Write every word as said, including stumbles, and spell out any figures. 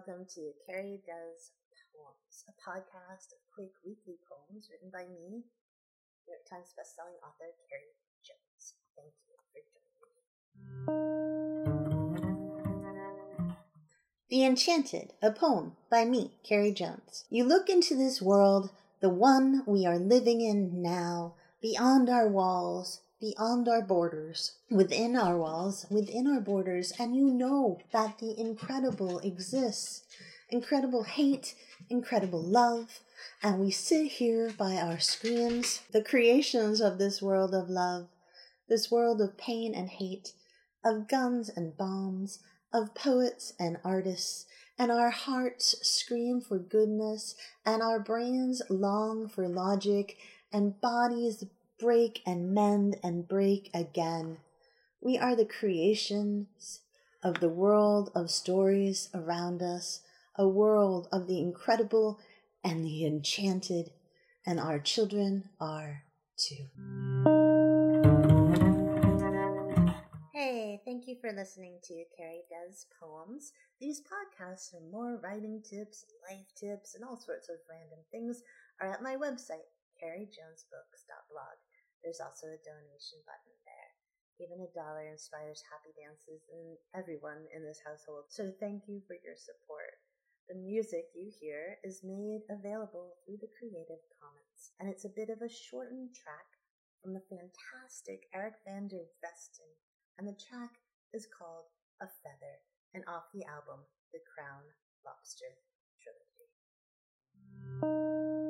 welcome to Carrie Does Poems, a podcast of quick weekly poems written by me, New York Times bestselling author Carrie Jones. Thank you for joining me. The Enchanted, a poem by me, Carrie Jones. You look into this world, the one we are living in now, beyond our walls, beyond our borders, within our walls, within our borders, and you know that the incredible exists. Incredible hate, incredible love, and we sit here by our screens, the creations of this world of love, this world of pain and hate, of guns and bombs, of poets and artists, and our hearts scream for goodness, and our brains long for logic, and bodies break and mend and break again. We are the creations of the world of stories around us, a world of the incredible and the enchanted, and our children are too. Hey, thank you for listening to Carrie Does Poems. These podcasts and more writing tips, life tips, and all sorts of random things are at my website, carrie jones books dot blog. There's also a donation button there. Even a dollar inspires happy dances in everyone in this household, so thank you for your support. The music you hear is made available through the Creative Commons, and it's a bit of a shortened track from the fantastic Eric van der Vesten, and the track is called A Feather, and off the album, The Crown Lobster Trilogy.